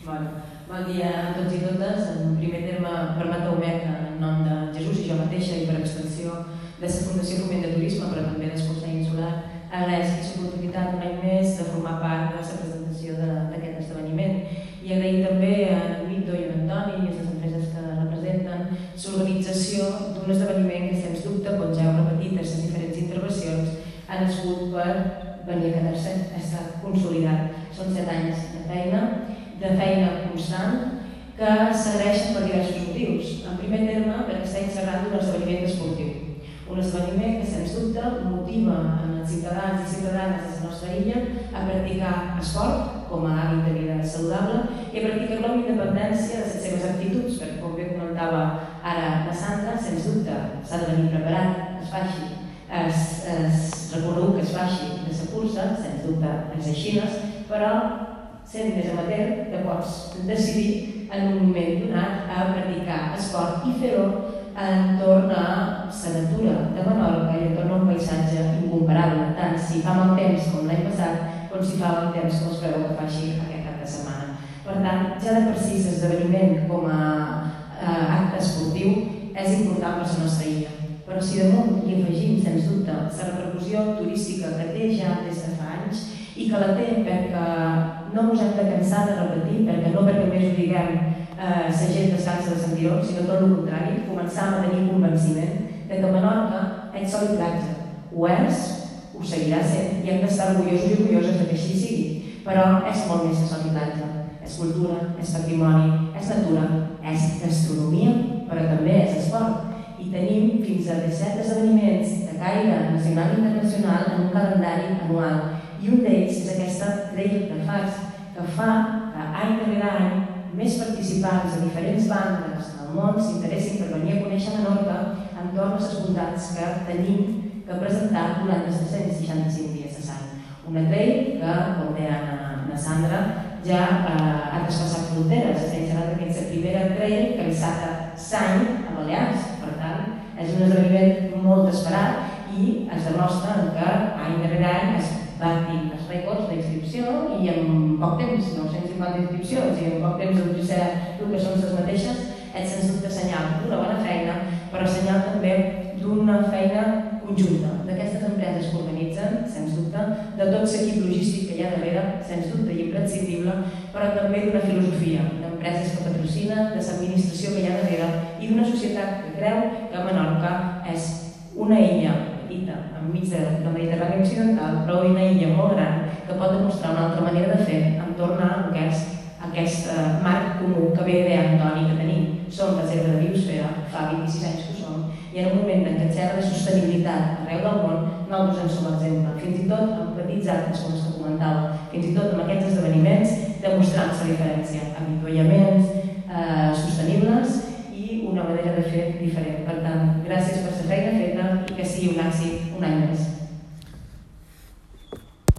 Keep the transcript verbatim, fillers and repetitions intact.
Bon dia a tots i totes. En primer terme, permeteu-me que en nom de Jesús i jo mateixa i per extensió de la Fundació Foment de Turisme, però també del Consell Insular, agraeixo l'oportunitat un any més de formar part de la presentació d'aquest esdeveniment i agrair també a Mito i a Antoni i a les empreses que representen l'organització d'un esdeveniment que, sens dubte, com ja heu repetit en les diferents intervencions, ha nascut per venir a quedar-se, ha estat consolidat. Són set anys de feina, de feina constant, que s'agraeixen per diversos motius. En primer terme, perquè està integrat un esdeveniment esportiu. Un esdeveniment que, sens dubte, motiva els ciutadans i ciutadanes de la nostra illa a practicar esport com a hàbit de vida saludable i a practicar-lo amb independència de les seves actituds, perquè, com bé comentava ara la Sandra, sens dubte s'ha de venir preparat, es faci, es recorregut que es faci de la cursa, sens dubte és així, però sent més amateur que pots decidir en un moment donat a practicar esport i fer-ho entorn a la natura de Menorca i entorn a un paisatge incomparable, tant si fa mal temps com l'any passat com si fa mal temps com es preveu que faci aquest cap de setmana. Per tant, ja de per si l'esdeveniment com a acte esportiu és important per la nostra illa, però si damunt hi afegim, sens dubte, la repercussió turística que té ja des de fa anys i que la té perquè no ens hem de cansar de repetir, perquè no perquè més ho diguem la gent descansa de sentir-ho, sinó tot el contrari, començàvem a tenir convenciment que Menorca és sol i platja. Ho és, ho seguirà sent, i hem d'estar orgullosos i orgulloses que així sigui, però és molt més que sol i platja. És cultura, és patrimoni, és natura, és gastronomia, però també és esport. I tenim fins a disset esdeveniments de caire nacional i internacional en un calendari anual. I un d'ells és aquesta Trail de Fars, que fa que any darrere any més participants de diferents bandes del món s'interessin per venir a conèixer Menorca entorn a les bondats que tenim que presentar durant els tres-cents seixanta-cinc dies de l'any. Una trail que, com deia la Sandra, ja ha traspassat fronteres. S'ha instal·lat que és la primera trail que s'ha l'any a Balears. Per tant, és un esdeveniment molt esperat i es demostra que any darrere any es batin els rècords d'inscripció i en poc temps, nou-cents cinquanta inscripcions i en poc temps el que són les mateixes, és sens dubte senyal d'una bona feina, però senyal també d'una feina conjunta d'aquestes empreses que organitzen, sens dubte, de tot l'equip logístic que hi ha darrere, sens dubte i imprescindible, però també d'una filosofia d'empreses que patrocinen, de l'administració que hi ha darrere i d'una societat que creu que Menorca és una illa petita, enmig del Mediterrani occidental, però una illa molt gran que pot demostrar una altra manera de fer entorn a aquest marc comú que bé deia Antoni que tenim. Som reserva de biosfera, fa vint-i-sis anys que ho som, i en un moment en què es xerra de sostenibilitat arreu del món, nosaltres en som exemple. Fins i tot amb petits actes, com els que comentava, fins i tot amb aquests esdeveniments, demostrant la diferència, avituallaments sostenibles i una manera de fer diferent. Per tant, gràcies per la feina feta i que sigui un èxit un any més.